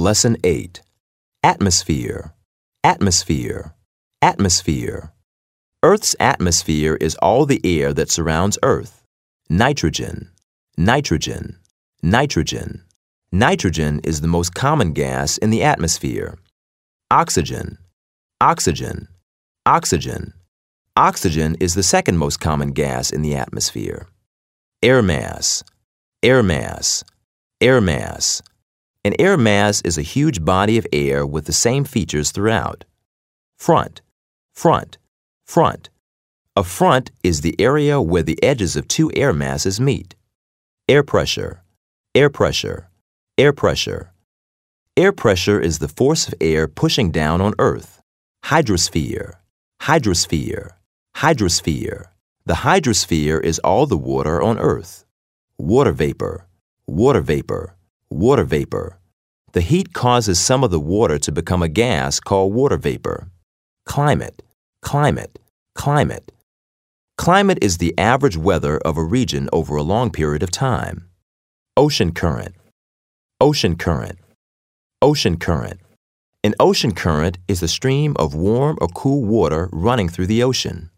Lesson 8. Atmosphere, atmosphere, atmosphere. Earth's atmosphere is all the air that surrounds Earth. Nitrogen, nitrogen, nitrogen. Nitrogen is the most common gas in the atmosphere. Oxygen, oxygen, oxygen. Oxygen is the second most common gas in the atmosphere. Air mass, air mass, air mass. An air mass is a huge body of air with the same features throughout. Front, front, front. A front is the area where the edges of two air masses meet. Air pressure, air pressure, air pressure. Air pressure is the force of air pushing down on Earth. Hydrosphere, hydrosphere, hydrosphere. The hydrosphere is all the water on Earth. Water vapor, water vapor, water vapor. The heat causes some of the water to become a gas called water vapor. Climate, climate, climate. Climate is the average weather of a region over a long period of time. Ocean current, ocean current, ocean current. An ocean current is a stream of warm or cool water running through the ocean.